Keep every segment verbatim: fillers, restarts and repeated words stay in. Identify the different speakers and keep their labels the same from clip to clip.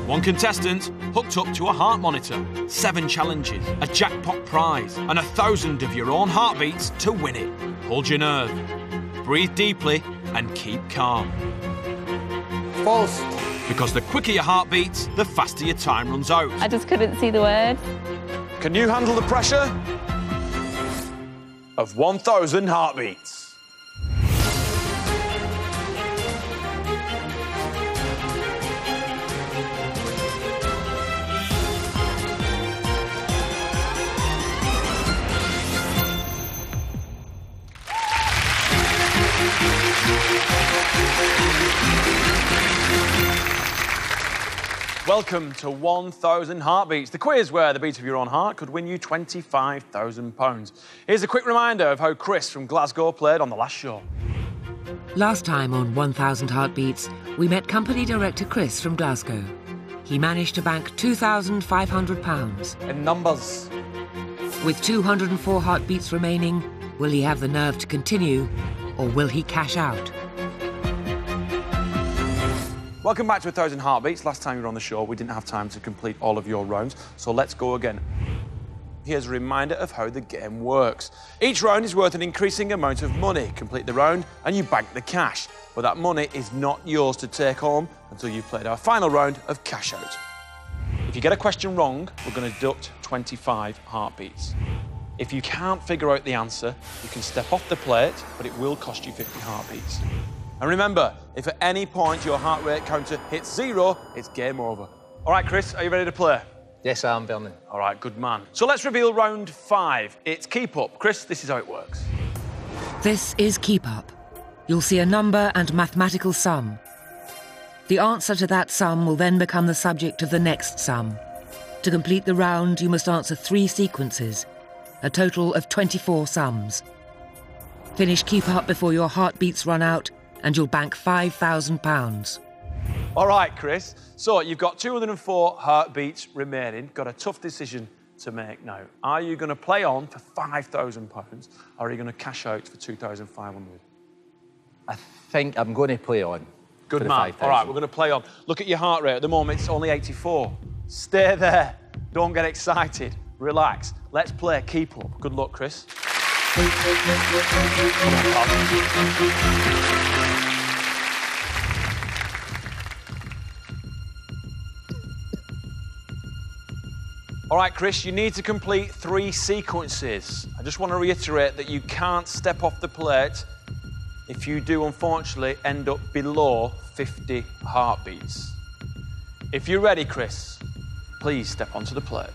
Speaker 1: One contestant hooked up to a heart monitor, seven challenges, a jackpot prize, and a thousand of your own heartbeats to win it. Hold your nerve, breathe deeply, and keep calm.
Speaker 2: False.
Speaker 1: Because the quicker your heart beats, the faster your time runs out.
Speaker 3: I just couldn't see the words.
Speaker 1: Can you handle the pressure of one thousand heartbeats? Welcome to one thousand Heartbeats, the quiz where the beat of your own heart could win you twenty-five thousand pounds. Here's a quick reminder of how Chris from Glasgow played on the last show.
Speaker 4: Last time on one thousand Heartbeats, we met company director Chris from Glasgow. He managed to bank two thousand five hundred pounds.
Speaker 2: In numbers.
Speaker 4: With two hundred and four heartbeats remaining, will he have the nerve to continue, or will he cash out?
Speaker 1: Welcome back to one thousand Heartbeats. Last time you were on the show, we didn't have time to complete all of your rounds, so let's go again. Here's a reminder of how the game works. Each round is worth an increasing amount of money. Complete the round and you bank the cash, but that money is not yours to take home until you've played our final round of cash out. If you get a question wrong, we're going to deduct twenty-five heartbeats. If you can't figure out the answer, you can step off the plate, but it will cost you fifty heartbeats. And remember, if at any point your heart rate counter hits zero, it's game over. All right, Chris, are you ready to play?
Speaker 2: Yes, I am, Vernon.
Speaker 1: All right, good man. So let's reveal round five. It's keep up. Chris, this is how it works.
Speaker 4: This is Keep Up. You'll see a number and mathematical sum. The answer to that sum will then become the subject of the next sum. To complete the round, you must answer three sequences, a total of twenty-four sums. Finish Keep Up before your heartbeats run out, and you'll bank five thousand pounds.
Speaker 1: All right, Chris. So you've got two hundred and four heartbeats remaining. Got a tough decision to make now. Are you going to play on for five thousand pounds, or are you going to cash out for two thousand five hundred?
Speaker 2: I think I'm going to play on.
Speaker 1: Good man. All right, we're going to play on. Look at your heart rate. At the moment, it's only eighty-four. Stay there. Don't get excited. Relax. Let's play Keep Up. Good luck, Chris. Come on, pal. All right, Chris, you need to complete three sequences. I just want to reiterate that you can't step off the plate. If you do, unfortunately, end up below fifty heartbeats. If you're ready, Chris, please step onto the plate.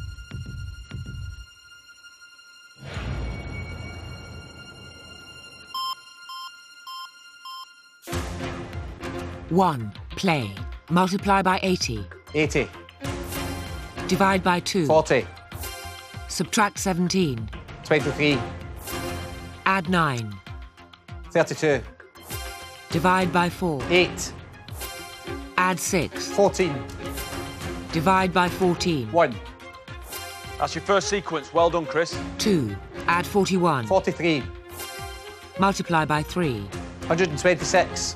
Speaker 4: One, play. Multiply by eighty.
Speaker 2: eighty.
Speaker 4: Divide by two.
Speaker 2: forty.
Speaker 4: Subtract seventeen.
Speaker 2: twenty-three.
Speaker 4: Add nine.
Speaker 2: thirty-two.
Speaker 4: Divide by four.
Speaker 2: eight.
Speaker 4: Add six.
Speaker 2: fourteen.
Speaker 4: Divide by fourteen.
Speaker 2: one.
Speaker 1: That's your first sequence. Well done, Chris.
Speaker 4: Two. Add forty-one.
Speaker 2: forty-three.
Speaker 4: Multiply by three.
Speaker 2: one hundred twenty-six.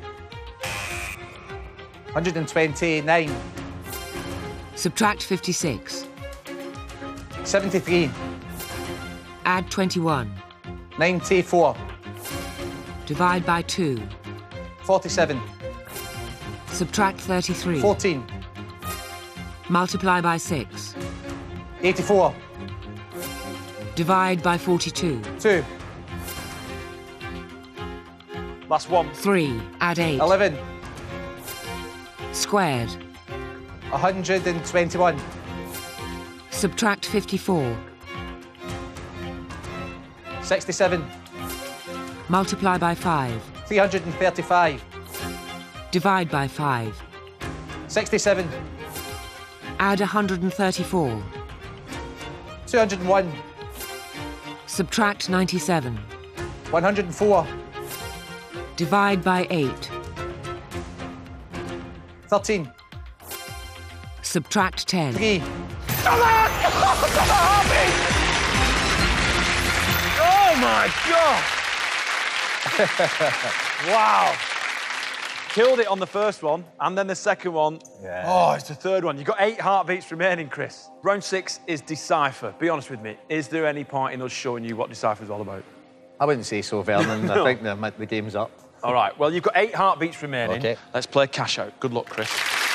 Speaker 2: one hundred twenty-nine.
Speaker 4: Subtract fifty-six.
Speaker 2: seventy-three.
Speaker 4: Add twenty-one.
Speaker 2: ninety-four.
Speaker 4: Divide by two.
Speaker 2: forty-seven.
Speaker 4: Subtract thirty-three.
Speaker 2: fourteen.
Speaker 4: Multiply by six.
Speaker 2: eighty-four.
Speaker 4: Divide by forty-two.
Speaker 2: two.
Speaker 1: Last one.
Speaker 4: Three. Add eight.
Speaker 2: eleven.
Speaker 4: Squared.
Speaker 2: one hundred twenty-one.
Speaker 4: Subtract fifty-four.
Speaker 2: sixty-seven.
Speaker 4: Multiply by five.
Speaker 2: three hundred thirty-five.
Speaker 4: Divide by five.
Speaker 2: sixty-seven.
Speaker 4: Add one hundred thirty-four.
Speaker 2: two hundred one.
Speaker 4: Subtract ninety-seven.
Speaker 2: one hundred four.
Speaker 4: Divide by eight.
Speaker 2: thirteen.
Speaker 4: Subtract ten.
Speaker 2: three.
Speaker 1: Oh, my God! Wow. killed it on the first one, and then the second one.
Speaker 2: Yeah.
Speaker 1: Oh, it's the third one. You've got eight heartbeats remaining, Chris. Round six is Decipher. Be honest with me. Is there any point in us showing you what Decipher's all about?
Speaker 2: I wouldn't say so, Vernon.
Speaker 1: No.
Speaker 2: I think the, the game's up.
Speaker 1: All right, well, you've got eight heartbeats remaining.
Speaker 2: Okay.
Speaker 1: Let's play cash out. Good luck, Chris.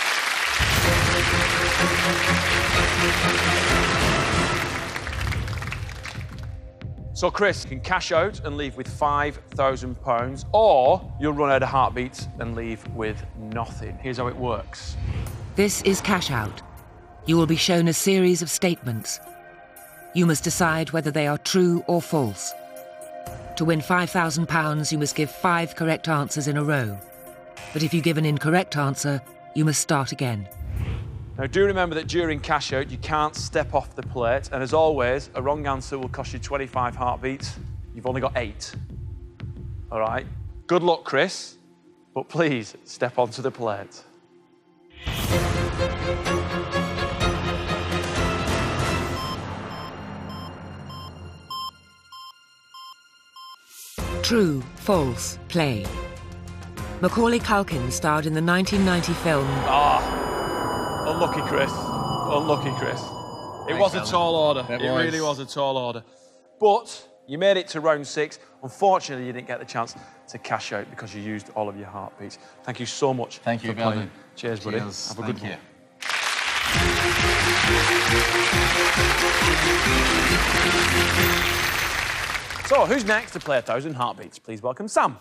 Speaker 1: So, Chris, you can cash out and leave with five thousand pounds, or you'll run out of heartbeats and leave with nothing. Here's how it works.
Speaker 4: This is cash out. You will be shown a series of statements. You must decide whether they are true or false. To win five thousand pounds, you must give five correct answers in a row. But if you give an incorrect answer, you must start again.
Speaker 1: Now, do remember that during cash out, you can't step off the plate. And as always, a wrong answer will cost you twenty-five heartbeats. You've only got eight. All right? Good luck, Chris. But please, step onto the plate.
Speaker 4: True, false, play. Macaulay Culkin starred in the nineteen ninety film...
Speaker 1: Ah. Unlucky, Chris. Unlucky, Chris. It
Speaker 2: Thanks,
Speaker 1: was a
Speaker 2: Alan.
Speaker 1: tall order.
Speaker 2: It
Speaker 1: It,
Speaker 2: was.
Speaker 1: really was a tall order. But you made it to round six. Unfortunately, you didn't get the chance to cash out because you used all of your heartbeats. Thank you so much
Speaker 2: Thank you,
Speaker 1: for playing.
Speaker 2: Vernon.
Speaker 1: Cheers, buddy.
Speaker 2: Cheers.
Speaker 1: Have a
Speaker 2: Thank
Speaker 1: good
Speaker 2: you.
Speaker 1: one. So, who's next to play a thousand heartbeats? Please welcome Sam.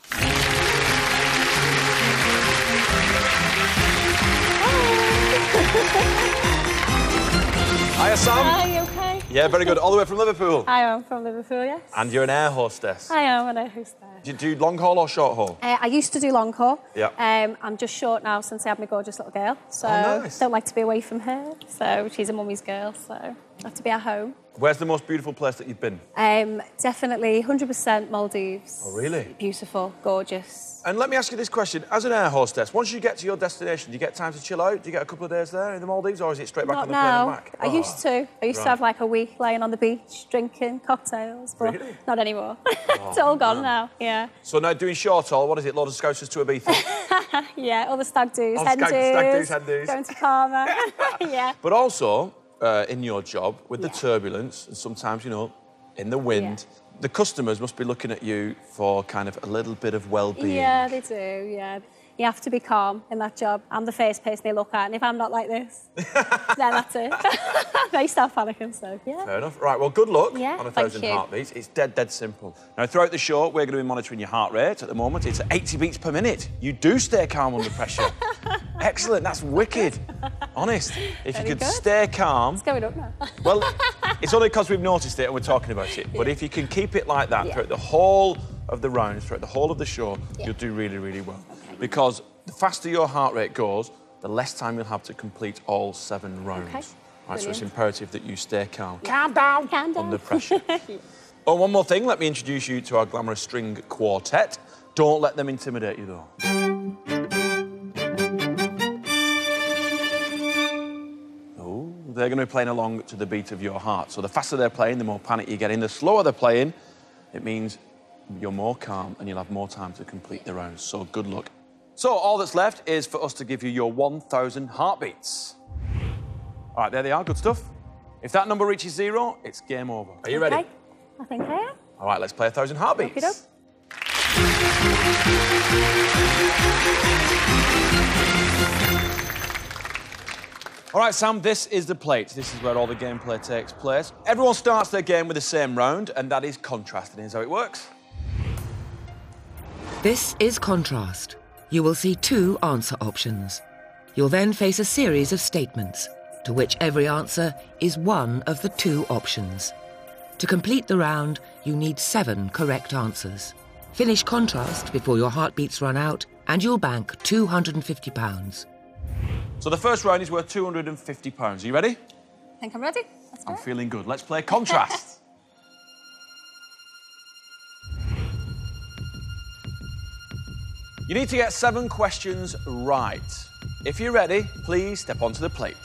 Speaker 1: Hiya, Sam.
Speaker 3: Hi, you okay?
Speaker 1: Yeah, very good. All the way from Liverpool.
Speaker 3: I am from Liverpool, yes.
Speaker 1: And you're an air hostess.
Speaker 3: I am an air hostess.
Speaker 1: Do you do long haul or short haul?
Speaker 3: Uh, I used to do long haul.
Speaker 1: Yeah.
Speaker 3: Um, I'm just short now since I had my gorgeous little girl. So
Speaker 1: Oh, nice.
Speaker 3: don't like to be away from her. So she's a mummy's girl, so I have to be at home.
Speaker 1: Where's the most beautiful place that you've been?
Speaker 3: Um, definitely one hundred percent Maldives.
Speaker 1: Oh, really?
Speaker 3: Beautiful, gorgeous.
Speaker 1: And let me ask you this question. As an air hostess, once you get to your destination, do you get time to chill out? Do you get a couple of days there in the Maldives, or is it straight back
Speaker 3: Not
Speaker 1: on the plane
Speaker 3: now.
Speaker 1: and back?
Speaker 3: I
Speaker 1: Oh.
Speaker 3: used to. I used
Speaker 1: Right.
Speaker 3: to have like a week lying on the beach, drinking cocktails, but
Speaker 1: Really?
Speaker 3: not anymore. It's all gone now, yeah.
Speaker 1: So now doing short haul, what is it? Load of scousers to Ibiza?
Speaker 3: Yeah, all the stag do's,
Speaker 1: All
Speaker 3: hen
Speaker 1: stag-
Speaker 3: do's,
Speaker 1: stag do's, hen do's.
Speaker 3: going to Karma. Yeah.
Speaker 1: But also, uh, in your job, with the
Speaker 3: Yeah.
Speaker 1: turbulence, and sometimes, you know, in the wind, the customers must be looking at you for kind of a little bit of well-being.
Speaker 3: Yeah, they do, yeah. You have to be calm in that job. I'm the first person they look at, and if I'm not like this, then that's it. They start panicking, so, yeah.
Speaker 1: Fair enough. Right, well, good luck
Speaker 3: Yeah,
Speaker 1: on a
Speaker 3: thank
Speaker 1: thousand
Speaker 3: you.
Speaker 1: heartbeats. It's dead, dead simple. Now, throughout the show, we're going to be monitoring your heart rate. At the moment, it's at eighty beats per minute. You do stay calm under pressure. Excellent, that's wicked. Honest. If
Speaker 3: Very
Speaker 1: you could
Speaker 3: good.
Speaker 1: stay calm...
Speaker 3: It's going up now.
Speaker 1: Well, it's only because we've noticed it and we're talking about it. But if you can keep it like that
Speaker 3: Yeah.
Speaker 1: throughout the whole of the rounds, throughout the whole of the show,
Speaker 3: Yeah.
Speaker 1: you'll do really, really well. Because the faster your heart rate goes, the less time you'll have to complete all seven rounds.
Speaker 3: Okay.
Speaker 1: Right, so it's
Speaker 3: Brilliant.
Speaker 1: imperative that you stay calm.
Speaker 3: Calm down. Calm down.
Speaker 1: Under pressure. Oh, one more thing. Let me introduce you to our glamorous string quartet. Don't let them intimidate you, though. Oh, they're going to be playing along to the beat of your heart. So the faster they're playing, the more panic you get in. The slower they're playing, it means you're more calm and you'll have more time to complete the rounds. So good luck. So all that's left is for us to give you your one thousand heartbeats. All right, there they are. Good stuff. If that number reaches zero, it's game over. Are you ready?
Speaker 3: Okay. I think I am.
Speaker 1: All right, let's play a thousand heartbeats.
Speaker 3: Okey-doke.
Speaker 1: All right, Sam, this is the plate. This is where all the gameplay takes place. Everyone starts their game with the same round, and that is contrast. And here's how it works.
Speaker 4: This is contrast. You will see two answer options. You'll then face a series of statements, to which every answer is one of the two options. To complete the round, you need seven correct answers. Finish contrast before your heartbeats run out, and you'll bank two hundred fifty pounds.
Speaker 1: So the first round is worth two hundred fifty pounds. Are you ready?
Speaker 3: I think I'm ready. Let's go.
Speaker 1: I'm feeling good. Let's play contrast. You need to get seven questions right. If you're ready, please step onto the plate.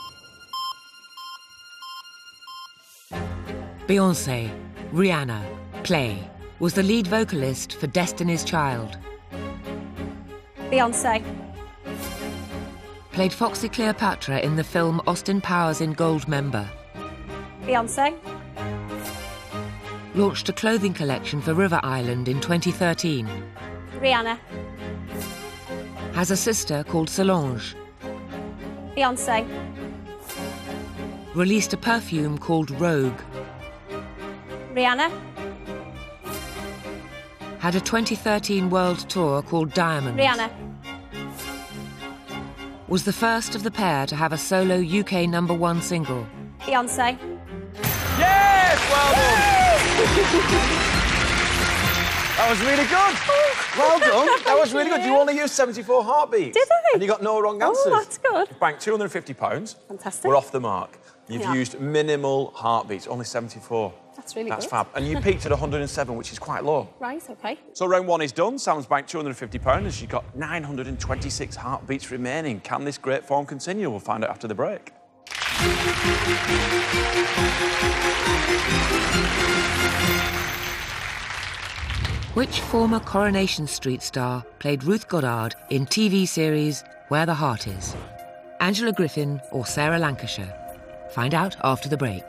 Speaker 4: Beyoncé, Rihanna, Play was the lead vocalist for Destiny's Child.
Speaker 3: Beyonce.
Speaker 4: Played Foxy Cleopatra in the film Austin Powers in Goldmember.
Speaker 3: Beyonce.
Speaker 4: Launched a clothing collection for River Island in twenty thirteen.
Speaker 3: Rihanna.
Speaker 4: Has a sister called Solange.
Speaker 3: Beyonce.
Speaker 4: Released a perfume called Rogue.
Speaker 3: Rihanna.
Speaker 4: Had a twenty thirteen world tour called Diamonds.
Speaker 3: Rihanna.
Speaker 4: Was the first of the pair to have a solo U K number one single.
Speaker 3: Beyonce.
Speaker 1: Yes! Well done! That was really good. Well done. That was really good. You only used seventy-four heartbeats.
Speaker 3: Did I?
Speaker 1: And you got no wrong answers.
Speaker 3: Oh, that's good.
Speaker 1: You've banked two hundred fifty pounds.
Speaker 3: Fantastic.
Speaker 1: We're off the mark. You've
Speaker 3: Yeah.
Speaker 1: used minimal heartbeats, only seventy-four.
Speaker 3: That's really
Speaker 1: That's
Speaker 3: good.
Speaker 1: fab. And you peaked at one hundred and seven, which is quite low.
Speaker 3: Right, OK.
Speaker 1: So round one is done. Sam's banked two hundred and fifty pounds and she's got nine hundred and twenty-six heartbeats remaining. Can this great form continue? We'll find out after the break.
Speaker 4: Which former Coronation Street star played Ruth Goddard in T V series Where the Heart Is? Angela Griffin or Sarah Lancashire? Find out after the break.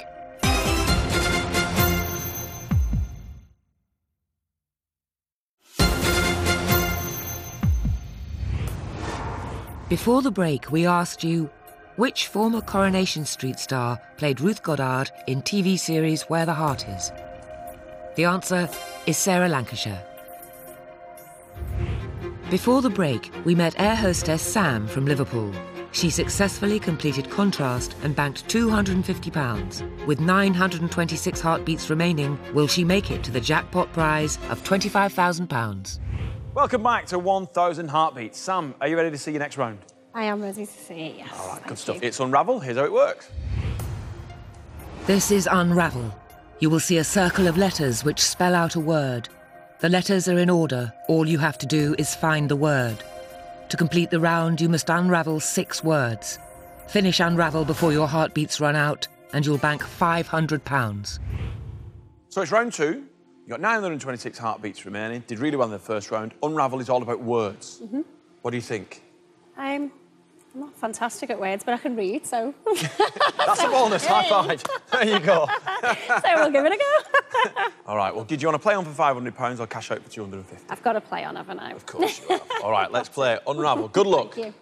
Speaker 4: Before the break, we asked you, which former Coronation Street star played Ruth Goddard in T V series Where the Heart Is? The answer is Sarah Lancashire. Before the break, we met air hostess Sam from Liverpool. She successfully completed Contrast and banked two hundred and fifty pounds. With nine hundred and twenty-six heartbeats remaining, will she make it to the jackpot prize of twenty-five thousand pounds?
Speaker 1: Welcome back to one thousand heartbeats. Sam, are you ready to see your next round?
Speaker 3: I am ready to see it, yes.
Speaker 1: All right,
Speaker 3: Thank
Speaker 1: good stuff.
Speaker 3: you.
Speaker 1: It's Unravel. Here's how it works.
Speaker 4: This is Unravel. You will see a circle of letters which spell out a word. The letters are in order. All you have to do is find the word. To complete the round, you must unravel six words. Finish Unravel before your heartbeats run out, and you'll bank five hundred pounds.
Speaker 1: So it's round two. You got nine hundred and twenty-six heartbeats remaining. Did really well in the first round. Unravel is all about words.
Speaker 3: Mm-hmm.
Speaker 1: What do you think?
Speaker 3: I'm, I'm not fantastic at words, but I can read, so...
Speaker 1: That's a bonus. High five. There you go.
Speaker 3: so we'll give it a go.
Speaker 1: All right, well, did you want to play on for five hundred pounds or cash out for two hundred and fifty?
Speaker 3: I've got to play on, haven't I?
Speaker 1: Of course you have. All right, let's play Unravel. Good luck.
Speaker 3: Thank you.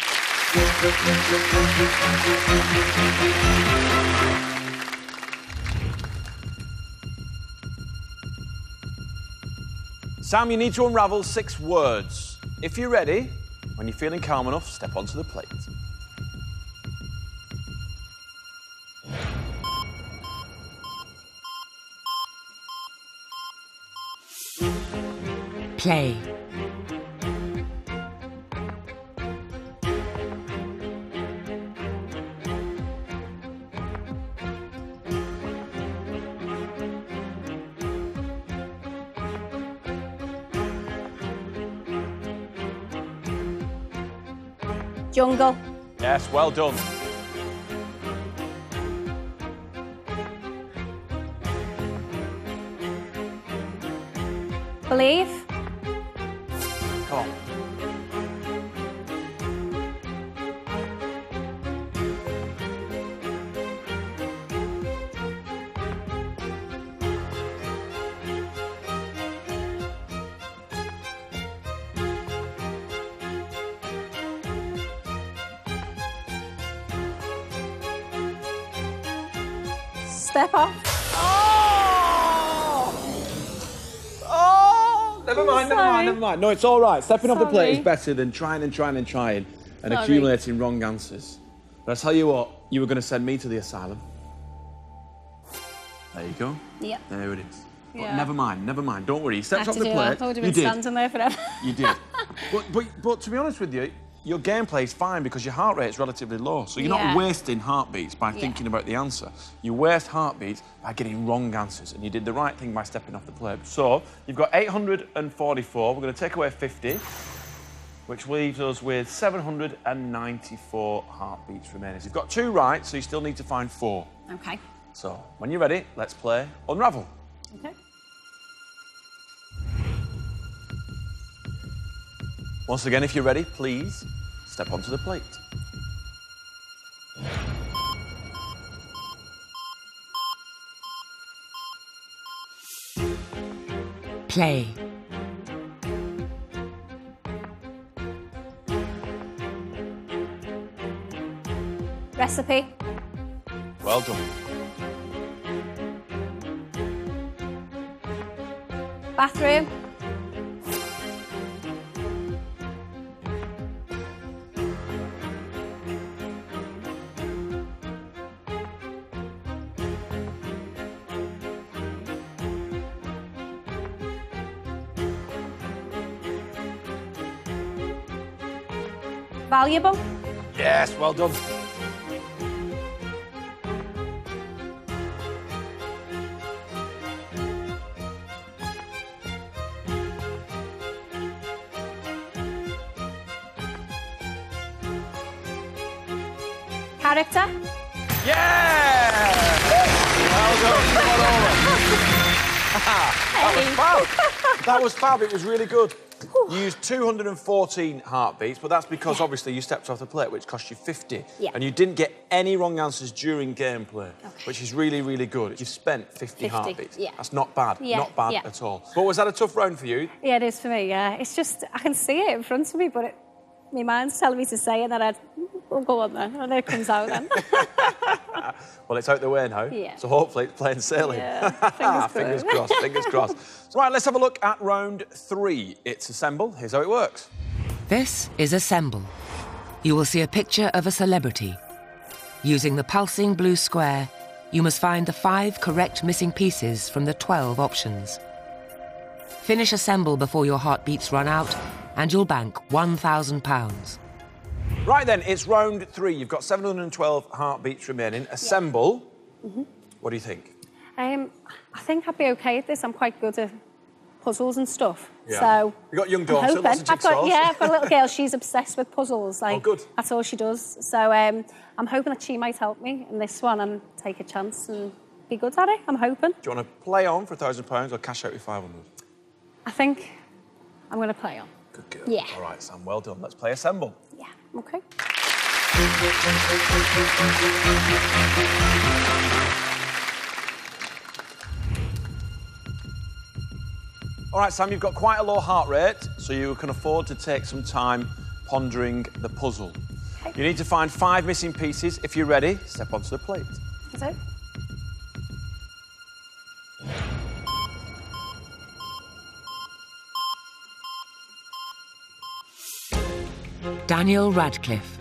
Speaker 1: Sam, you need to unravel six words. If you're ready, when you're feeling calm enough, step onto the plate.
Speaker 4: Play.
Speaker 3: Jungle.
Speaker 1: Yes, well done.
Speaker 3: Believe.
Speaker 1: Come on.
Speaker 3: Step off.
Speaker 1: Oh! Oh! Never mind, never
Speaker 3: Sorry.
Speaker 1: mind, never mind. No, it's all right. Stepping off the plate is
Speaker 3: Sorry.
Speaker 1: better than trying and trying and trying and
Speaker 3: Sorry.
Speaker 1: accumulating wrong answers. But I tell you what, you were going to send me to the asylum. There you go.
Speaker 3: Yeah.
Speaker 1: There it is. But
Speaker 3: Yeah.
Speaker 1: never mind, never mind. Don't worry. You
Speaker 3: I
Speaker 1: stepped
Speaker 3: had
Speaker 1: off
Speaker 3: to
Speaker 1: the
Speaker 3: do
Speaker 1: plate.
Speaker 3: that. I would have
Speaker 1: You
Speaker 3: been
Speaker 1: did.
Speaker 3: standing there forever.
Speaker 1: You did. but, but, but to be honest with you, your gameplay is fine because your heart rate is relatively low. So you're
Speaker 3: Yeah.
Speaker 1: not wasting heartbeats by
Speaker 3: Yeah.
Speaker 1: thinking about the answer. You waste heartbeats by getting wrong answers. And you did the right thing by stepping off the plate. So you've got eight hundred and forty-four. We're going to take away fifty, which leaves us with seven hundred and ninety-four heartbeats remaining. So you've got two right, so you still need to find four.
Speaker 3: Okay.
Speaker 1: So when you're ready, let's play Unravel.
Speaker 3: Okay.
Speaker 1: Once again, if you're ready, please step onto the plate.
Speaker 4: Play.
Speaker 3: Recipe.
Speaker 1: Well done.
Speaker 3: Bathroom. Valuable.
Speaker 1: Yes, well done.
Speaker 3: Character.
Speaker 1: Yeah! Well done. Come on over. That was fab. That was fab. It was really good. You used two hundred fourteen heartbeats, but that's because
Speaker 3: Yeah.
Speaker 1: obviously you stepped off the plate, which cost you fifty.
Speaker 3: Yeah.
Speaker 1: And you didn't get any wrong answers during gameplay,
Speaker 3: Okay.
Speaker 1: which is really, really good. You've spent fifty,
Speaker 3: fifty,
Speaker 1: heartbeats.
Speaker 3: yeah.
Speaker 1: That's not bad.
Speaker 3: Yeah,
Speaker 1: Not bad
Speaker 3: yeah.
Speaker 1: at all. But was that a tough round for you?
Speaker 3: Yeah, it is for me, yeah. It's just, I can see it in front of me, but it, my mind's telling me to say it, and I'd, oh, go on then, and then it comes out then.
Speaker 1: Well, it's out the way now,
Speaker 3: Yeah.
Speaker 1: so hopefully it's plain sailing.
Speaker 3: Yeah, fingers
Speaker 1: fingers
Speaker 3: crossed.
Speaker 1: crossed, fingers crossed. So, right, let's have a look at round three. It's assemble. Here's how it works.
Speaker 4: This is Assemble. You will see a picture of a celebrity. Using the pulsing blue square, you must find the five correct missing pieces from the twelve options. Finish Assemble before your heartbeats run out, and you'll bank one thousand pounds.
Speaker 1: Right then, it's round three. You've got seven hundred twelve heartbeats remaining. Assemble.
Speaker 3: Mm-hmm.
Speaker 1: What do you think?
Speaker 3: Um, I think I'd be okay at this. I'm quite good at puzzles and stuff.
Speaker 1: Yeah.
Speaker 3: So
Speaker 1: You got young
Speaker 3: I'm
Speaker 1: daughter,
Speaker 3: hoping.
Speaker 1: lots of
Speaker 3: I've got,
Speaker 1: jigsaws.
Speaker 3: yeah, I've got a little girl. She's obsessed with puzzles. Like,
Speaker 1: Oh, good.
Speaker 3: That's all she does. So um, I'm hoping that she might help me in this one and take a chance and be good at it. I'm hoping.
Speaker 1: Do you want to play on for a thousand pounds or cash out with five hundred?
Speaker 3: I think I'm going to play on.
Speaker 1: Good girl.
Speaker 3: Yeah.
Speaker 1: All right, Sam, well done. Let's play Assemble.
Speaker 3: Yeah, okay.
Speaker 1: All right, Sam, you've got quite a low heart rate, so you can afford to take some time pondering the puzzle.
Speaker 3: Okay.
Speaker 1: You need to find five missing pieces. If you're ready, step onto the plate.
Speaker 3: Is it?
Speaker 4: Daniel Radcliffe.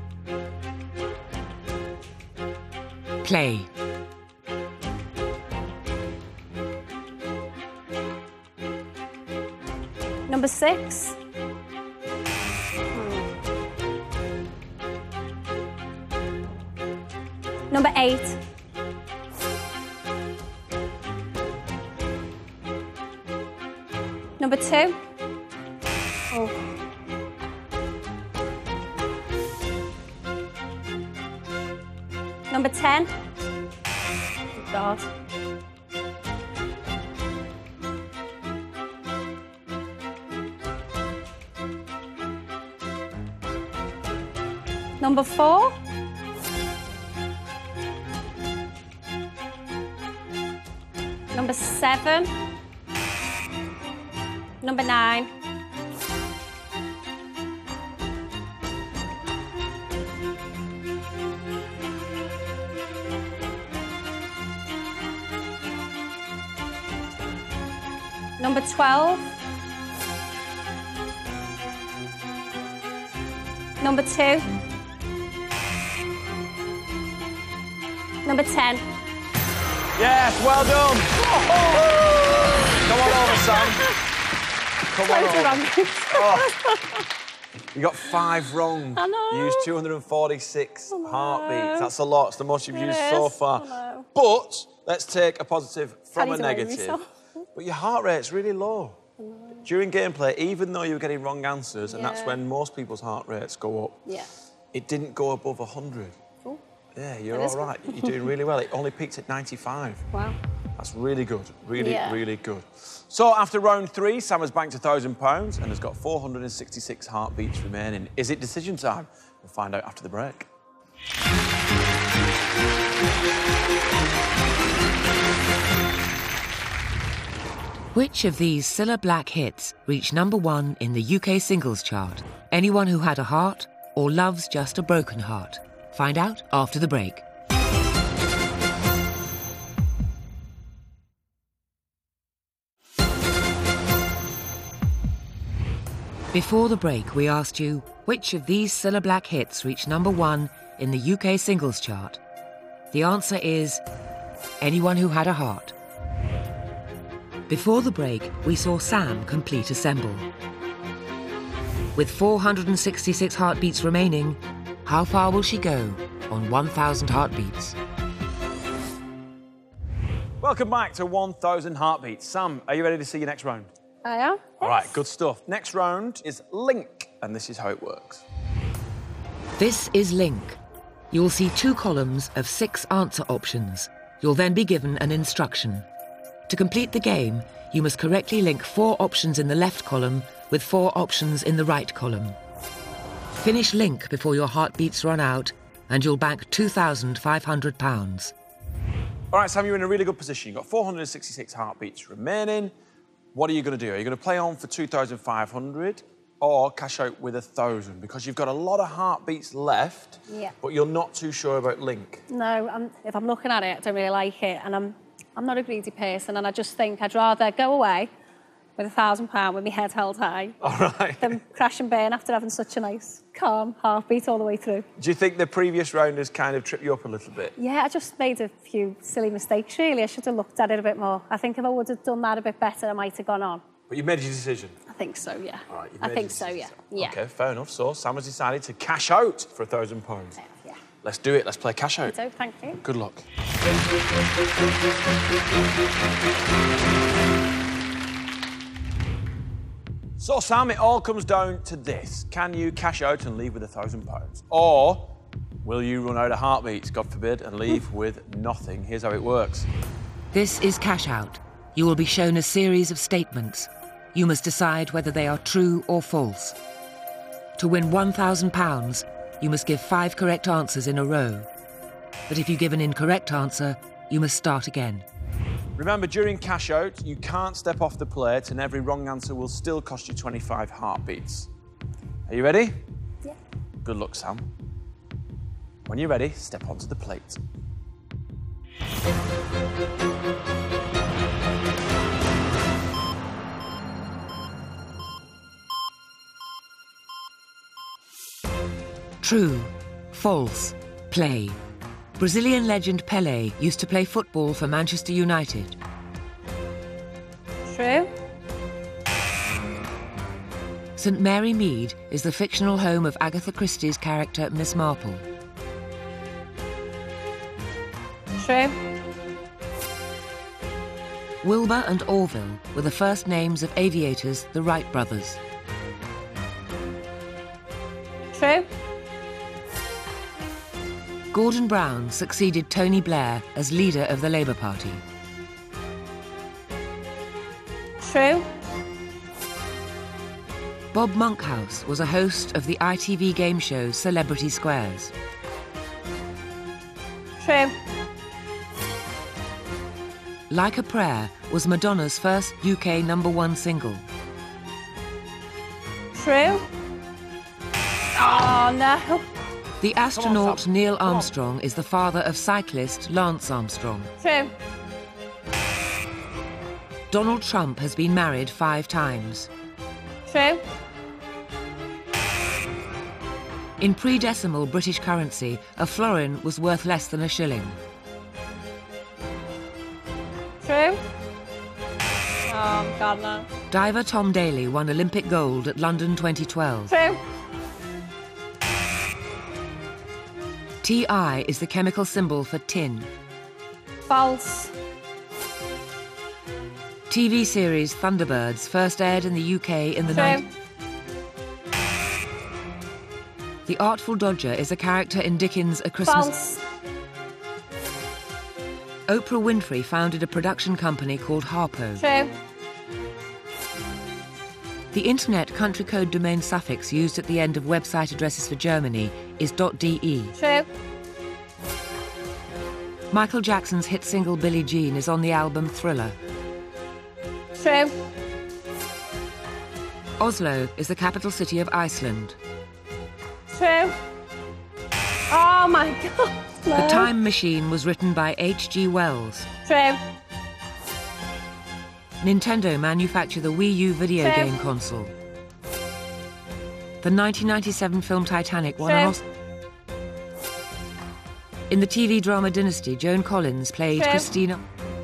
Speaker 4: Play.
Speaker 3: Number six. Hmm. Number eight. Number two. Oh. Number ten. Oh, God. Number four. Number seven. Number nine. Number twelve. Number two. Number ten.
Speaker 1: Yes, well done. Come on over, Sam. Come on
Speaker 3: Loads of
Speaker 1: over.
Speaker 3: wrong.
Speaker 1: Oh. You got five wrong.
Speaker 3: I know.
Speaker 1: You used two hundred forty-six
Speaker 3: I know.
Speaker 1: heartbeats. That's a lot. It's the most you've
Speaker 3: It
Speaker 1: used
Speaker 3: is.
Speaker 1: so far.
Speaker 3: I know.
Speaker 1: But let's take a positive from
Speaker 3: Carried
Speaker 1: a
Speaker 3: away with
Speaker 1: negative.
Speaker 3: myself.
Speaker 1: But your heart rate's really low. During gameplay, even though you were getting wrong answers, and that's
Speaker 3: Yeah.
Speaker 1: when most people's heart rates go up,
Speaker 3: Yeah.
Speaker 1: it didn't go above one hundred.
Speaker 3: Oh,
Speaker 1: Yeah, you're
Speaker 3: That is
Speaker 1: all right. You're doing really well. It only peaked at ninety-five.
Speaker 3: wow.
Speaker 1: That's really good. Really,
Speaker 3: Yeah.
Speaker 1: really good. So after round three, Sam has banked one thousand pounds and has got four hundred sixty-six heartbeats remaining. Is it decision time? We'll find out after the break.
Speaker 4: Which of these Cilla Black hits reached number one in the U K singles chart? Anyone Who Had a Heart or Love's Just a Broken Heart? Find out after the break. Before the break, we asked you, which of these Cilla Black hits reached number one in the U K singles chart? The answer is Anyone Who Had a Heart. Before the break, we saw Sam complete Assemble. With four hundred sixty-six heartbeats remaining, how far will she go on one thousand heartbeats?
Speaker 1: Welcome back to one thousand heartbeats. Sam, are you ready to see your next round?
Speaker 3: I am.
Speaker 1: All right, good stuff. Next round is Link, and this is how it works.
Speaker 4: This is Link. You will see two columns of six answer options. You'll then be given an instruction. To complete the game, you must correctly link four options in the left column with four options in the right column. Finish Link before your heartbeats run out, and you'll bank two thousand five hundred pounds.
Speaker 1: All right, Sam, you're in a really good position. You've got four hundred sixty-six heartbeats remaining. What are you going to do? Are you going to play on for two thousand five hundred or cash out with one thousand? Because you've got a lot of heartbeats left,
Speaker 3: Yeah.
Speaker 1: but you're not too sure about Link.
Speaker 3: No, I'm, if I'm looking at it, I don't really like it, and I'm I'm not a greedy person, and I just think I'd rather go away with a thousand pound with my head held high
Speaker 1: All right.
Speaker 3: than crash and burn after having such a nice, calm heartbeat all the way through.
Speaker 1: Do you think the previous rounders kind of tripped you up a little bit?
Speaker 3: Yeah, I just made a few silly mistakes, really. I should have looked at it a bit more. I think if I would have done that a bit better, I might have gone on.
Speaker 1: But you made your decision.
Speaker 3: I think so, yeah.
Speaker 1: All right, you've
Speaker 3: I
Speaker 1: made
Speaker 3: think
Speaker 1: your
Speaker 3: so, yeah.
Speaker 1: decision.
Speaker 3: Yeah.
Speaker 1: OK, fair enough. So Sam has decided to cash out for a thousand pounds.
Speaker 3: Yeah.
Speaker 1: Let's do it. Let's play cash out.
Speaker 3: So, thank you.
Speaker 1: Good luck. So, Sam, it all comes down to this. Can you cash out and leave with a thousand pounds? Or will you run out of heartbeats, God forbid, and leave with nothing? Here's how it works.
Speaker 4: This is Cash Out. You will be shown a series of statements. You must decide whether they are true or false. To win one thousand pounds, you must give five correct answers in a row. But if you give an incorrect answer, you must start again.
Speaker 1: Remember, during cash out, you can't step off the plate, and every wrong answer will still cost you twenty-five heartbeats. Are you ready?
Speaker 3: Yeah.
Speaker 1: Good luck, Sam. When you're ready, step onto the plate.
Speaker 4: True, false, play. Brazilian legend Pelé used to play football for Manchester United.
Speaker 3: True.
Speaker 4: St Mary Mead is the fictional home of Agatha Christie's character Miss Marple.
Speaker 3: True.
Speaker 4: Wilbur and Orville were the first names of aviators, the Wright brothers.
Speaker 3: True.
Speaker 4: Gordon Brown succeeded Tony Blair as leader of the Labour Party.
Speaker 3: True.
Speaker 4: Bob Monkhouse was a host of the I T V game show Celebrity Squares.
Speaker 3: True.
Speaker 4: Like a Prayer was Madonna's first U K number one single.
Speaker 3: True. Oh, no.
Speaker 4: The astronaut
Speaker 1: Sam.
Speaker 4: Neil
Speaker 1: Come on.
Speaker 4: Armstrong is the father of cyclist Lance Armstrong.
Speaker 3: True.
Speaker 4: Donald Trump has been married five times.
Speaker 3: True.
Speaker 4: In pre-decimal British currency, a florin was worth less than a shilling.
Speaker 3: True. Oh, God, no.
Speaker 4: Diver Tom Daley won Olympic gold at London twenty twelve.
Speaker 3: True.
Speaker 4: T I is the chemical symbol for tin.
Speaker 3: False.
Speaker 4: T V series Thunderbirds first aired in the U K in the
Speaker 3: True.
Speaker 4: nineties. The Artful Dodger is a character in Dickens' A Christmas...
Speaker 3: False.
Speaker 4: Oprah Winfrey founded a production company called Harpo.
Speaker 3: True.
Speaker 4: The internet country code domain suffix used at the end of website addresses for Germany is .de.
Speaker 3: True.
Speaker 4: Michael Jackson's hit single Billie Jean is on the album Thriller.
Speaker 3: True.
Speaker 4: Oslo is the capital city of Iceland.
Speaker 3: True. Oh my God. No.
Speaker 4: The Time Machine was written by H G Wells.
Speaker 3: True.
Speaker 4: Nintendo manufactured the Wii U video
Speaker 3: True.
Speaker 4: game console. The nineteen ninety-seven film Titanic won an
Speaker 3: True.
Speaker 4: Oscar. In the T V drama Dynasty, Joan Collins played
Speaker 3: True.
Speaker 4: Christina.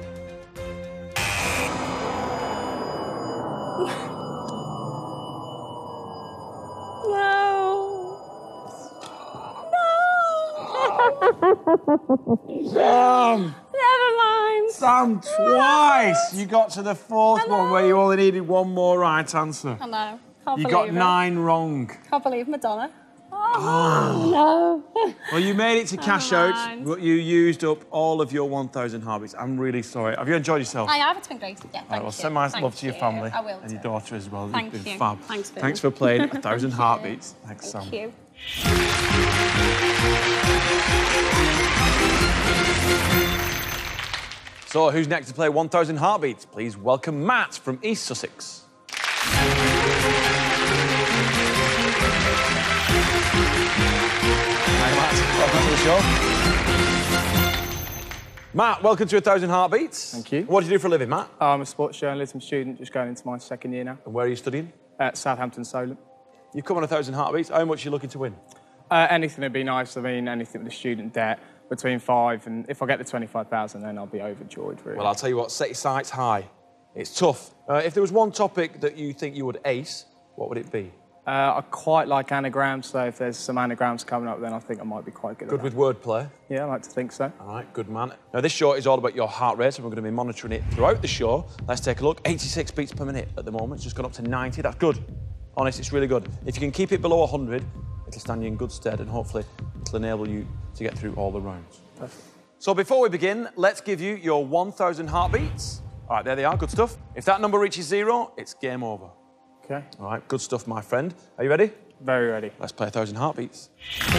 Speaker 1: Sam!
Speaker 3: Never mind.
Speaker 1: Sam, twice! You got to the fourth one where you only needed one more right answer.
Speaker 3: I know. Can't
Speaker 1: You
Speaker 3: believe
Speaker 1: got
Speaker 3: it.
Speaker 1: nine wrong.
Speaker 3: Can't believe Madonna. Oh, no.
Speaker 1: Well, you made it to cash
Speaker 3: Never
Speaker 1: out,
Speaker 3: mind.
Speaker 1: but you used up all of your one thousand heartbeats. I'm really sorry. Have you enjoyed yourself?
Speaker 3: I have. It's been great. Yeah, thank
Speaker 1: Right, well,
Speaker 3: you.
Speaker 1: send my
Speaker 3: Thank
Speaker 1: love to your
Speaker 3: you.
Speaker 1: family
Speaker 3: I will
Speaker 1: and your
Speaker 3: do.
Speaker 1: daughter as well.
Speaker 3: Thank
Speaker 1: You've been
Speaker 3: you.
Speaker 1: fab.
Speaker 3: Thanks, Bill.
Speaker 1: Thanks for playing a thousand
Speaker 3: Thank you.
Speaker 1: heartbeats. Thanks,
Speaker 3: Thank
Speaker 1: Sam.
Speaker 3: you.
Speaker 1: So, who's next to play one thousand heartbeats? Please welcome Matt from East Sussex. Hi, Matt. Welcome to the show. Matt, welcome to one thousand heartbeats.
Speaker 5: Thank you.
Speaker 1: What do you do for a living, Matt?
Speaker 5: I'm a sports journalism student, just going into my second year now,
Speaker 1: And where are you studying?
Speaker 5: at Southampton Solent.
Speaker 1: You've come on one thousand heartbeats. How much are you looking to win?
Speaker 5: Uh, anything would be nice. I mean, anything with the student debt, between five and if I get the twenty-five thousand, then I'll be overjoyed, really.
Speaker 1: Well, I'll tell you what, set your sights high. It's tough. Uh, if there was one topic that you think you would ace, what would it be?
Speaker 5: Uh, I quite like anagrams, so if there's some anagrams coming up, then I think I might be quite good,
Speaker 1: Good
Speaker 5: at
Speaker 1: with
Speaker 5: that.
Speaker 1: wordplay.
Speaker 5: Yeah, I like to think so.
Speaker 1: All right, good man. Now, this show is all about your heart rate, and we're going to be monitoring it throughout the show. Let's take a look. eighty-six beats per minute at the moment. It's just gone up to ninety. That's good. Honest, it's really good. If you can keep it below one hundred, it'll stand you in good stead, and hopefully it'll enable you to get through all the rounds.
Speaker 5: Perfect.
Speaker 1: So before we begin, let's give you your one thousand heartbeats. All right, there they are. Good stuff. If that number reaches zero, it's game over.
Speaker 5: Okay,
Speaker 1: All right, good stuff, my friend. Are you ready?
Speaker 5: very ready.
Speaker 1: Let's play one thousand heartbeats.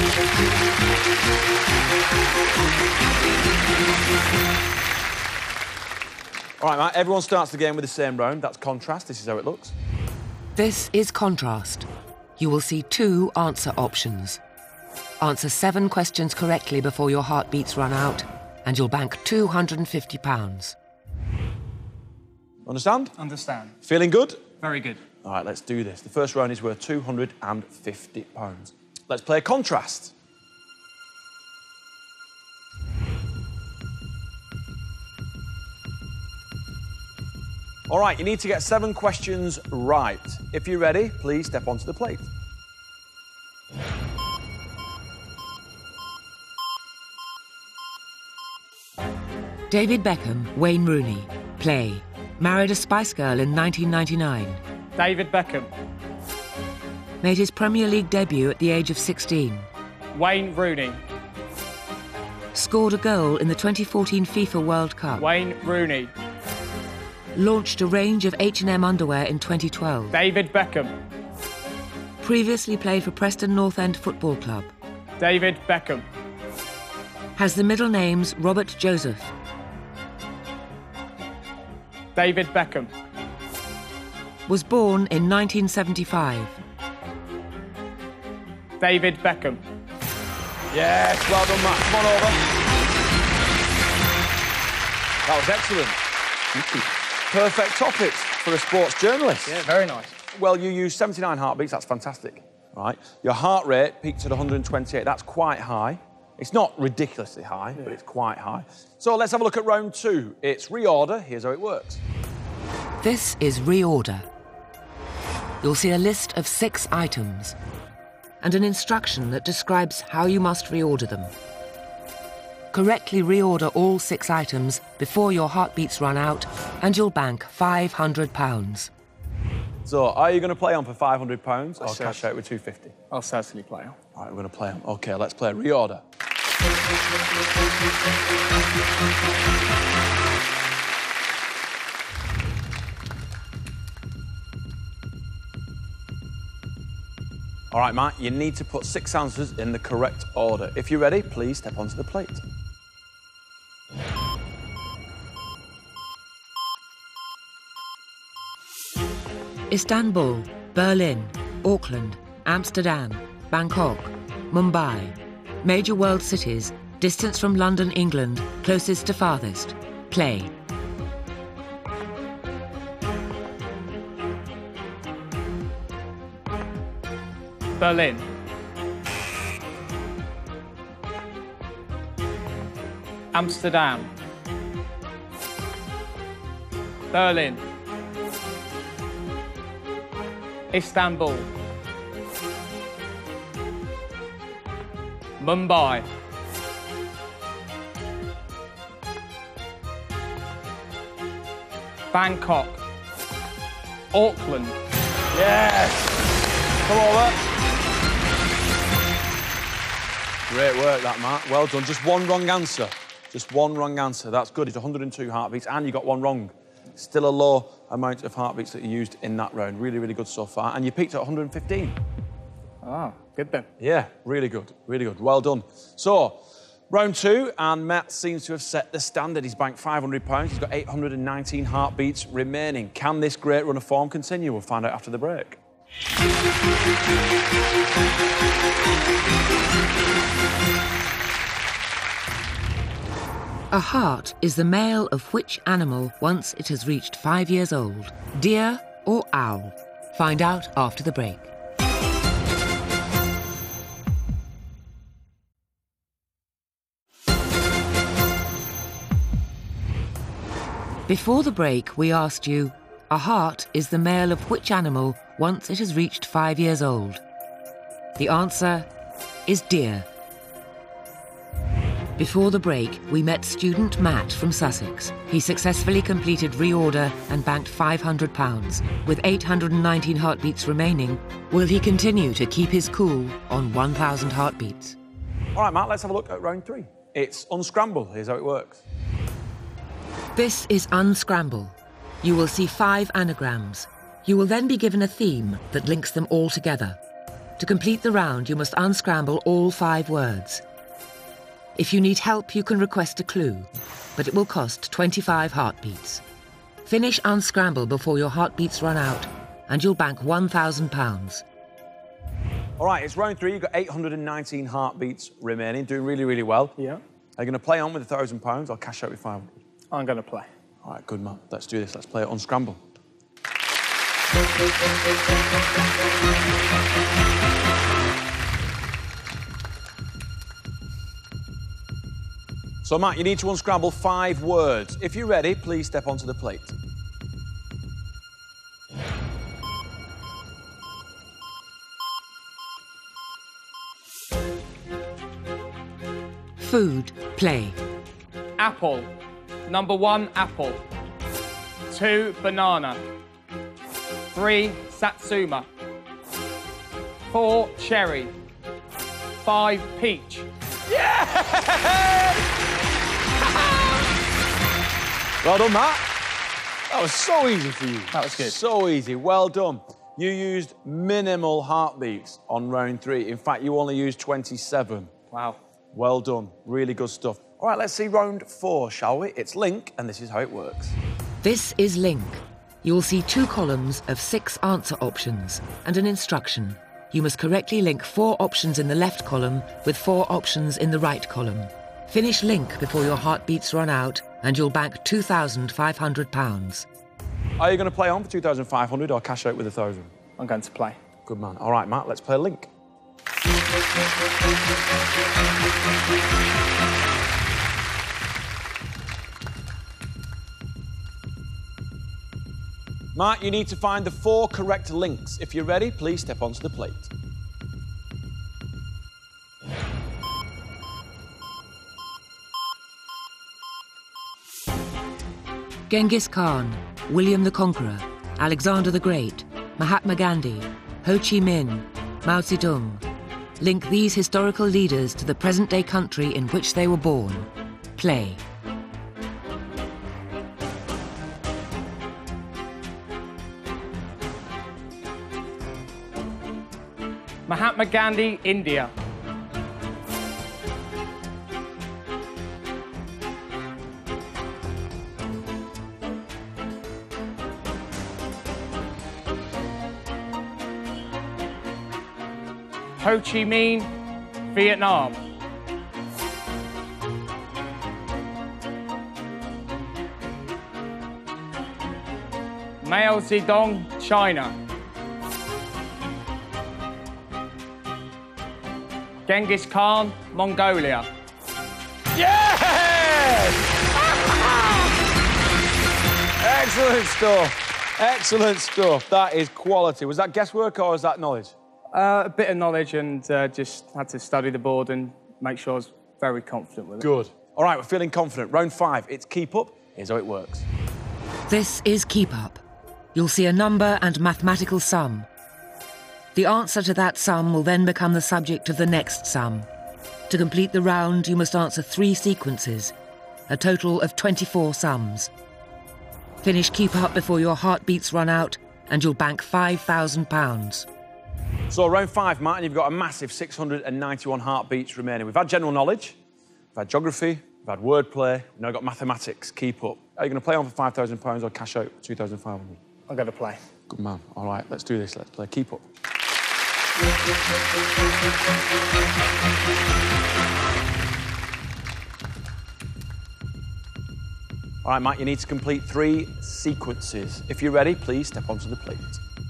Speaker 1: All right, Matt, everyone starts the game with the same round. That's contrast. This is how it looks.
Speaker 4: This is contrast. You will see two answer options. Answer seven questions correctly before your heartbeats run out, and you'll bank two hundred fifty pounds.
Speaker 1: Understand?
Speaker 5: Understand.
Speaker 1: Feeling good?
Speaker 5: Very good.
Speaker 1: All right, let's do this. The first round is worth two hundred fifty pounds. Let's play contrast. All right, you need to get seven questions right. If you're ready, please step onto the plate.
Speaker 4: David Beckham, Wayne Rooney. Play. Married a Spice Girl in nineteen ninety-nine.
Speaker 5: David Beckham.
Speaker 4: Made his Premier League debut at the age of sixteen.
Speaker 5: Wayne Rooney.
Speaker 4: Scored a goal in the twenty fourteen FIFA World Cup.
Speaker 5: Wayne Rooney.
Speaker 4: Launched a range of H and M underwear in twenty twelve.
Speaker 5: David Beckham.
Speaker 4: Previously played for Preston North End Football Club.
Speaker 5: David Beckham.
Speaker 4: Has the middle names Robert Joseph.
Speaker 5: David Beckham.
Speaker 4: Was born in nineteen seventy-five.
Speaker 5: David Beckham.
Speaker 1: Yes, well done, Matt. Come on over. That was excellent.
Speaker 5: Thank you.
Speaker 1: Perfect topics for a sports journalist.
Speaker 5: Yeah, very nice.
Speaker 1: Well, you used seventy-nine heartbeats. That's fantastic. Right. Your heart rate peaked at one hundred twenty-eight. That's quite high. It's not ridiculously high, yeah, but it's quite high. So let's have a look at round two. It's reorder. Here's how it works.
Speaker 4: This is reorder. You'll see a list of six items and an instruction that describes how you must reorder them. Correctly reorder all six items before your heartbeats run out, and you'll bank five hundred pounds.
Speaker 1: So, are you going to play on for five hundred pounds or
Speaker 5: Let's
Speaker 1: cash
Speaker 5: see.
Speaker 1: out with two hundred fifty?
Speaker 5: I'll certainly play on.
Speaker 1: All right, we're going to play on. OK, let's play reorder. All right, Matt, you need to put six answers in the correct order. If you're ready, please step onto the plate.
Speaker 4: Istanbul, Berlin, Auckland, Amsterdam, Bangkok, Mumbai. Major world cities, distance from London, England, closest to farthest. Play.
Speaker 5: Berlin. Amsterdam. Berlin. Istanbul. Mumbai. Bangkok. Auckland.
Speaker 1: Yes! Come over. Great work, that, Matt. Well done. Just one wrong answer. Just one wrong answer. That's good. It's one hundred and two heartbeats, and you got one wrong. Still a low amount of heartbeats that you used in that round. Really, really good so far. And you peaked at one hundred and fifteen.
Speaker 5: Oh, good then.
Speaker 1: Yeah, really good. Really good. Well done. So, round two, and Matt seems to have set the standard. He's banked five hundred pounds. He's got eight hundred and nineteen heartbeats remaining. Can this great run of form continue? We'll find out after the break.
Speaker 4: A hart is the male of which animal once it has reached five years old? Deer or owl? Find out after the break. Before the break, we asked you, a hart is the male of which animal once it has reached five years old? The answer is deer. Before the break, we met student Matt from Sussex. He successfully completed reorder and banked five hundred pounds. With eight hundred and nineteen heartbeats remaining, will he continue to keep his cool on one thousand heartbeats?
Speaker 1: All right, Matt, let's have a look at round three. It's unscramble. Here's how it works.
Speaker 4: This is Unscramble. You will see five anagrams. You will then be given a theme that links them all together. To complete the round, you must unscramble all five words. If you need help, you can request a clue, but it will cost twenty-five heartbeats. Finish Unscramble before your heartbeats run out, and you'll bank one thousand pounds.
Speaker 1: All right, it's round three. You've got eight hundred and nineteen heartbeats remaining, doing really, really well.
Speaker 5: Yeah.
Speaker 1: Are you going to play on with one thousand pounds or cash out with five hundred?
Speaker 5: I'm going to play.
Speaker 1: All right, good, Matt. Let's do this. Let's play it Unscramble. So, Matt, you need to unscramble five words. If you're ready, please step onto the plate.
Speaker 4: Food, play.
Speaker 5: Apple. Number one, apple. Two, banana. Three, satsuma. Four, cherry. Five, peach.
Speaker 1: Well done, Matt. That was so easy for you.
Speaker 5: That was good.
Speaker 1: So easy. Well done. You used minimal heartbeats on round three. In fact, you only used twenty-seven.
Speaker 5: Wow.
Speaker 1: Well done. Really good stuff. All right, let's see round four, shall we? It's Link, and this is how it works.
Speaker 4: This is Link. You'll see two columns of six answer options and an instruction. You must correctly link four options in the left column with four options in the right column. Finish Link before your heartbeats run out, and you'll bank two thousand five hundred pounds.
Speaker 1: Are you going to play on for two thousand five hundred or cash out with one thousand?
Speaker 5: I'm going to play.
Speaker 1: Good man. All right, Matt, let's play Link. Matt, you need to find the four correct links. If you're ready, please step onto the plate.
Speaker 4: Genghis Khan, William the Conqueror, Alexander the Great, Mahatma Gandhi, Ho Chi Minh, Mao Zedong. Link these historical leaders to the present-day country in which they were born. Play.
Speaker 5: Mahatma Gandhi, India. Ho Chi Minh, Vietnam. Mao Zedong, China. Genghis Khan, Mongolia.
Speaker 1: Yes! Excellent stuff. Excellent stuff. That is quality. Was that guesswork or was that knowledge?
Speaker 5: Uh, a bit of knowledge and uh, just had to study the board and make sure I was very confident with it.
Speaker 1: Good. All right, we're feeling confident. Round five, it's keep up. Here's how it works.
Speaker 4: This is Keep Up. You'll see a number and mathematical sum. The answer to that sum will then become the subject of the next sum. To complete the round, you must answer three sequences, a total of twenty-four sums. Finish Keep Up before your heartbeats run out, and you'll bank five thousand pounds.
Speaker 1: So round five, Martin, you've got a massive six hundred ninety-one heartbeats remaining. We've had general knowledge, we've had geography, we've had wordplay, we've now got mathematics. Keep up. Are you going to play on for five thousand pounds or cash out two thousand five hundred?
Speaker 5: I'm going to play.
Speaker 1: Good man. All right, let's do this. Let's play Keep Up. All right, Matt, you need to complete three sequences. If you're ready, please step onto the plate.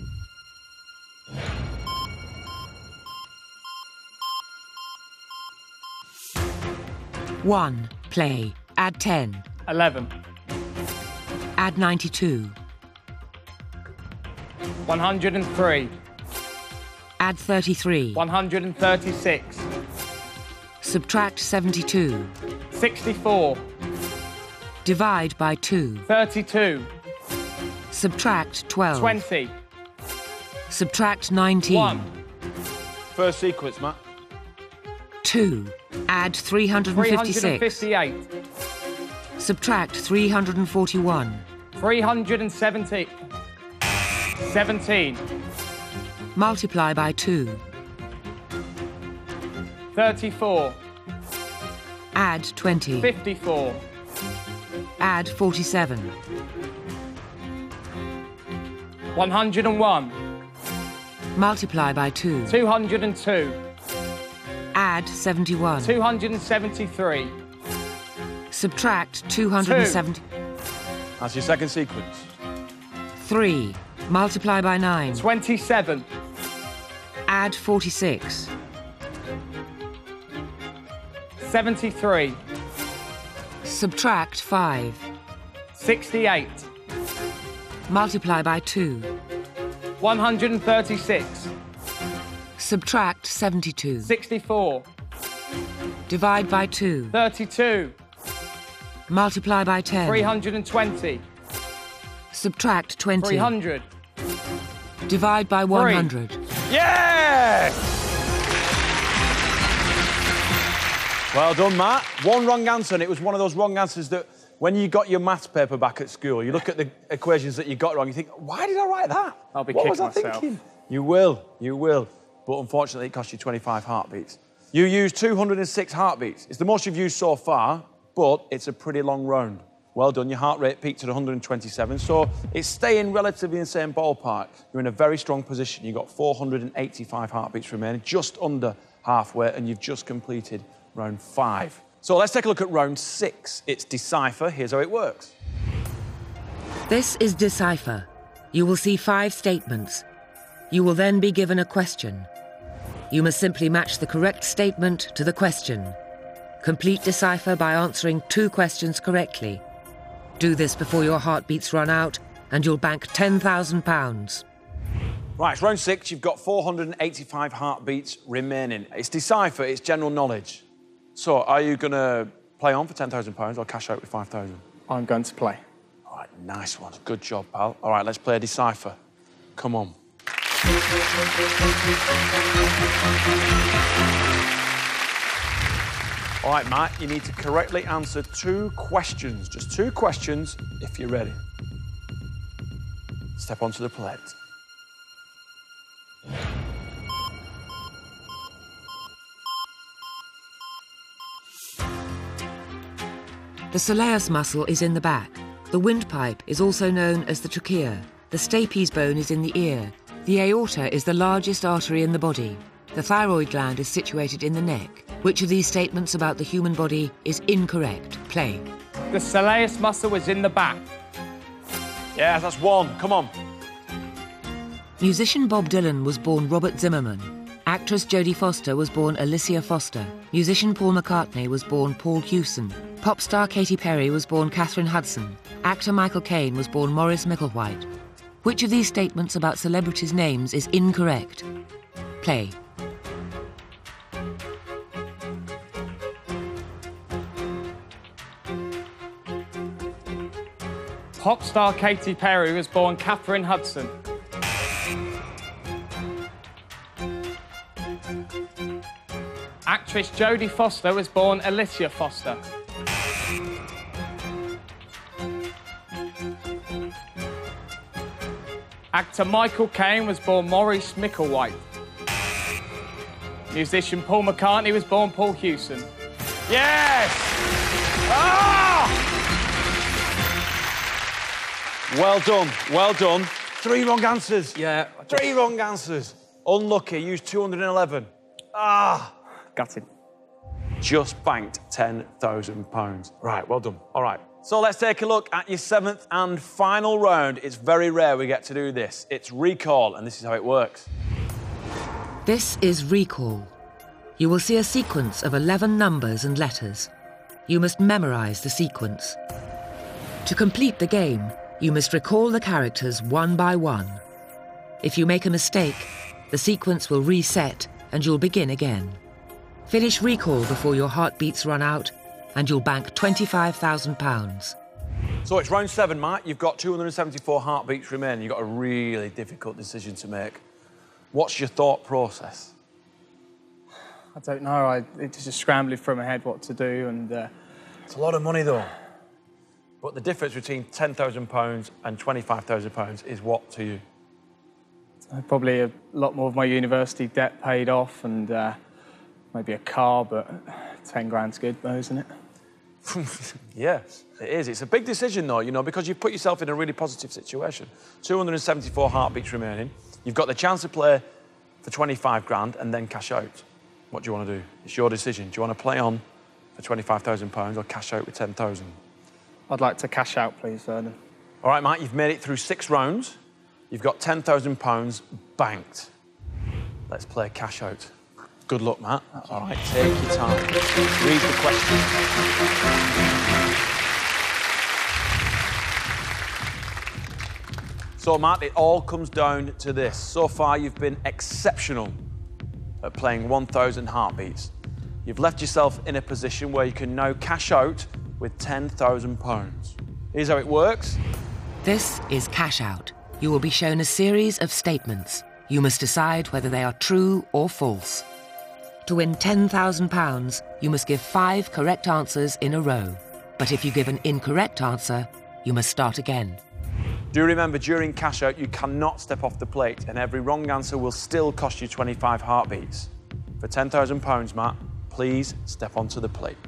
Speaker 4: One, play. Add ten.
Speaker 5: eleven.
Speaker 4: Add ninety-two.
Speaker 5: one hundred three.
Speaker 4: Add thirty-three.
Speaker 5: one hundred thirty-six.
Speaker 4: Subtract seventy-two.
Speaker 5: sixty-four.
Speaker 4: Divide by two.
Speaker 5: thirty-two.
Speaker 4: Subtract twelve.
Speaker 5: twenty.
Speaker 4: Subtract nineteen.
Speaker 5: one.
Speaker 1: First sequence, Matt.
Speaker 4: two. Add three hundred fifty-six.
Speaker 5: three hundred fifty-eight.
Speaker 4: Subtract three hundred forty-one.
Speaker 5: three hundred seventy. seventeen.
Speaker 4: Multiply by two.
Speaker 5: thirty-four.
Speaker 4: Add twenty.
Speaker 5: fifty-four.
Speaker 4: Add forty-seven.
Speaker 5: one hundred one.
Speaker 4: Multiply by two.
Speaker 5: two hundred two.
Speaker 4: Add seventy-one.
Speaker 5: two hundred seventy-three.
Speaker 4: Subtract two hundred seventy.
Speaker 1: That's your second sequence.
Speaker 4: three. Multiply by nine.
Speaker 5: twenty-seven.
Speaker 4: Add forty-six.
Speaker 5: seventy-three.
Speaker 4: Subtract five.
Speaker 5: sixty-eight.
Speaker 4: Multiply by two.
Speaker 5: one hundred thirty-six.
Speaker 4: Subtract seventy-two.
Speaker 5: sixty-four.
Speaker 4: Divide by two.
Speaker 5: thirty-two.
Speaker 4: Multiply by ten.
Speaker 5: three hundred twenty.
Speaker 4: Subtract twenty.
Speaker 5: three hundred.
Speaker 4: Divide by one hundred.
Speaker 1: Yes! Well done, Matt. One wrong answer, and it was one of those wrong answers that when you got your maths paper back at school, you look at the equations that you got wrong, you think, why did I write that?
Speaker 5: I'll be
Speaker 1: what
Speaker 5: kicking
Speaker 1: was I
Speaker 5: myself.
Speaker 1: thinking? You will, you will. But unfortunately, it cost you twenty-five heartbeats. You used two hundred six heartbeats. It's the most you've used so far, but it's a pretty long round. Well done. Your heart rate peaked at one hundred twenty-seven, so it's staying relatively in the same ballpark. You're in a very strong position. You've got four hundred eighty-five heartbeats remaining, just under halfway, and you've just completed round five. So let's take a look at round six. It's Decipher. Here's how it works.
Speaker 4: This is Decipher. You will see five statements. You will then be given a question. You must simply match the correct statement to the question. Complete Decipher by answering two questions correctly. Do this before your heartbeats run out, and you'll bank ten thousand pounds.
Speaker 1: Right, it's round six. You've got four hundred eighty-five heartbeats remaining. It's Decipher. It's general knowledge. So are you going to play on for ten thousand pounds or cash out with five thousand?
Speaker 5: I'm going to play.
Speaker 1: All right, nice one. Good job, pal. All right, let's play a Decipher. Come on. All right, Matt, you need to correctly answer two questions. Just two questions, if you're ready. Step onto the plate.
Speaker 4: The soleus muscle is in the back. The windpipe is also known as the trachea. The stapes bone is in the ear. The aorta is the largest artery in the body. The thyroid gland is situated in the neck. Which of these statements about the human body is incorrect? Play.
Speaker 5: The soleus muscle is in the back.
Speaker 1: Yeah, that's one. Come on.
Speaker 4: Musician Bob Dylan was born Robert Zimmerman. Actress Jodie Foster was born Alicia Foster. Musician Paul McCartney was born Paul Hewson. Pop star Katy Perry was born Catherine Hudson. Actor Michael Caine was born Maurice Micklewhite. Which of these statements about celebrities' names is incorrect? Play.
Speaker 5: Pop star Katy Perry was born Catherine Hudson. Actress Jodie Foster was born Alicia Foster. Actor Michael Caine was born Maurice Micklewhite. Musician Paul McCartney was born Paul Hewson.
Speaker 1: Yes! Ah! Well done, well done. Three wrong answers.
Speaker 2: Yeah.
Speaker 1: Three wrong answers. Unlucky, used two hundred eleven. Ah!
Speaker 5: Gutted.
Speaker 1: Just banked ten thousand pounds. Right, well done. All right. So let's take a look at your seventh and final round. It's very rare we get to do this. It's recall, and this is how it works.
Speaker 4: This is recall. You will see a sequence of eleven numbers and letters. You must memorise the sequence. To complete the game, you must recall the characters one by one. If you make a mistake, the sequence will reset and you'll begin again. Finish recall before your heartbeats run out and you'll bank twenty-five thousand pounds.
Speaker 1: So it's round seven, Matt. You've got two hundred seventy-four heartbeats remaining. You've got a really difficult decision to make. What's your thought process?
Speaker 5: I don't know. I, it's just scrambling through my head what to do, and uh,
Speaker 1: It's a lot of money, though. But the difference between ten thousand pounds and twenty-five thousand pounds is what to you?
Speaker 5: probably a lot more of my university debt paid off, and uh, maybe a car, but ten grand's good, though, isn't it?
Speaker 1: Yes, it is. It's a big decision, though, you know, because you've put yourself in a really positive situation. two hundred seventy-four heartbeats remaining. You've got the chance to play for twenty-five grand and then cash out. What do you want to do? It's your decision. Do you want to play on for twenty-five thousand pounds or cash out with ten thousand?
Speaker 5: I'd like to cash out, please, Vernon.
Speaker 1: All right, Matt, you've made it through six rounds. You've got ten thousand pounds banked. Let's play cash out. Good luck, Matt. All right, take your time. Read the question. So, Matt, it all comes down to this. So far, you've been exceptional at playing one thousand heartbeats. You've left yourself in a position where you can now cash out with ten thousand pounds. Here's how it works.
Speaker 4: This is cash out. You will be shown a series of statements. You must decide whether they are true or false. To win ten thousand pounds, you must give five correct answers in a row. But if you give an incorrect answer, you must start again.
Speaker 1: Do remember, during cash out, you cannot step off the plate, and every wrong answer will still cost you twenty-five heartbeats. For ten thousand pounds, Matt, please step onto the plate.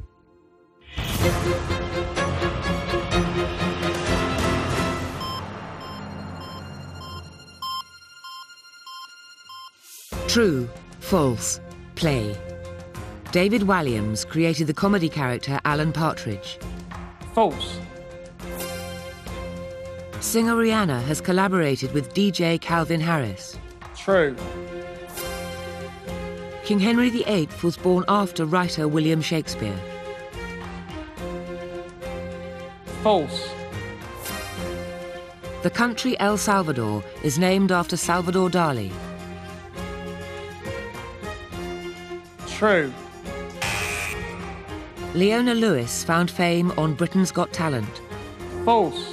Speaker 4: True, false, play. David Walliams created the comedy character Alan Partridge.
Speaker 5: False.
Speaker 4: Singer Rihanna has collaborated with D J Calvin Harris.
Speaker 5: True.
Speaker 4: King Henry the Eighth was born after writer William Shakespeare.
Speaker 5: False.
Speaker 4: The country El Salvador is named after Salvador Dali.
Speaker 5: True.
Speaker 4: Leona Lewis found fame on Britain's Got Talent.
Speaker 5: False.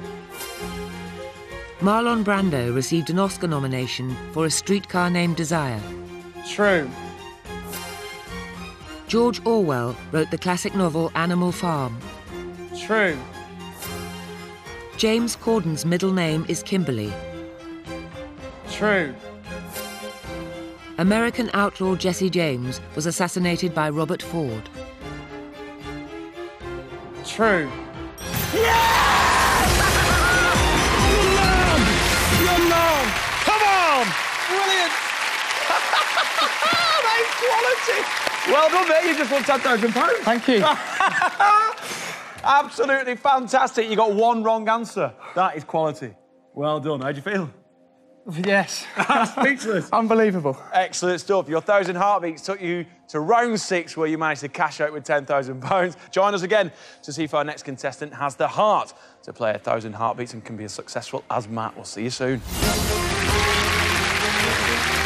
Speaker 4: Marlon Brando received an Oscar nomination for A Streetcar Named Desire.
Speaker 5: True.
Speaker 4: George Orwell wrote the classic novel Animal Farm.
Speaker 5: True.
Speaker 4: James Corden's middle name is Kimberly.
Speaker 5: True.
Speaker 4: American outlaw Jesse James was assassinated by Robert Ford.
Speaker 5: True.
Speaker 1: Come on! Brilliant! That is quality! Well done, mate. You just won ten thousand pounds.
Speaker 5: Thank you.
Speaker 1: Absolutely fantastic. You got one wrong answer. That is quality. Well done. How'd you feel?
Speaker 5: Yes.
Speaker 1: Speechless.
Speaker 5: Unbelievable.
Speaker 1: Excellent stuff. Your thousand heartbeats took you to round six, where you managed to cash out with ten thousand pounds. Join us again to see if our next contestant has the heart to play a thousand heartbeats and can be as successful as Matt. We'll see you soon.